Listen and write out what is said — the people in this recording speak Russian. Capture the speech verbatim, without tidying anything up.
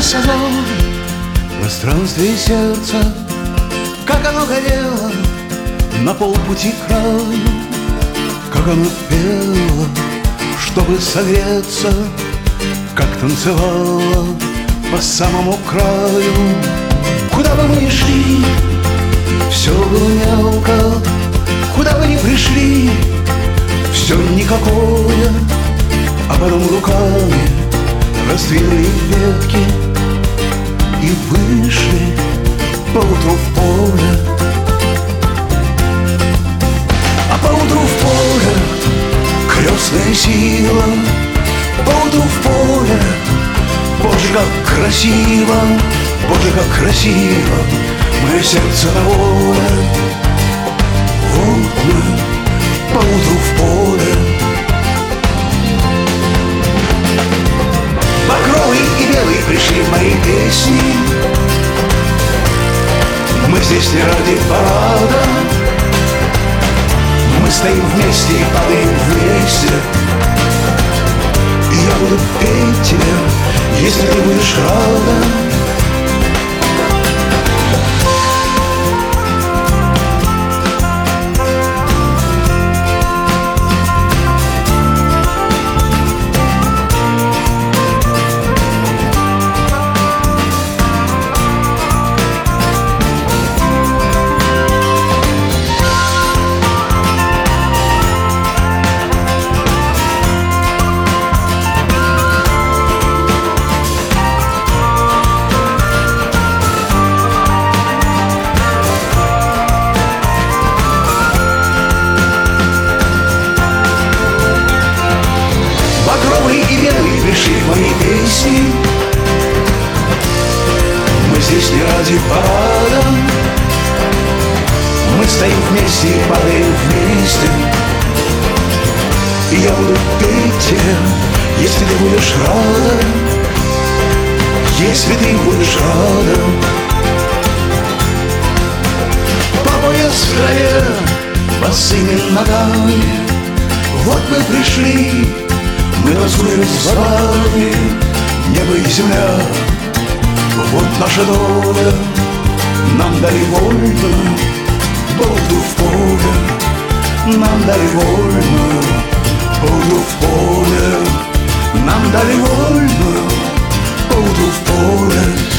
огонь в пространстве сердца, как оно горело на полпути к краю, как оно пело, чтобы согреться, как танцевало по самому краю. Куда бы мы ни шли, все было мелко, куда бы ни пришли, все никакое, а потом руками раздвинули ветки и вышли поутру в поле. А поутру в поле крестная сила, поутру в поле, Боже, как красиво, Боже, как красиво, мое сердце на воле. Вот мы поутру в поле. Багровый и белый пришли в мои песни. Мы здесь не ради парада, мы стоим вместе и падаем вместе. И я буду петь тебе, если ты будешь рада. Пришли в мои песни. Мы здесь не ради парада, мы стоим вместе и падаем вместе. И я буду петь тебе, если ты будешь рада, если ты будешь рада. По пояс в траве, босыми ногами, вот мы пришли. Мы танцуем с вами, небо и земля, вот наша доля. Нам дали вольную полду в поле, нам дали вольную полду в поле, нам дали вольную полду в поле.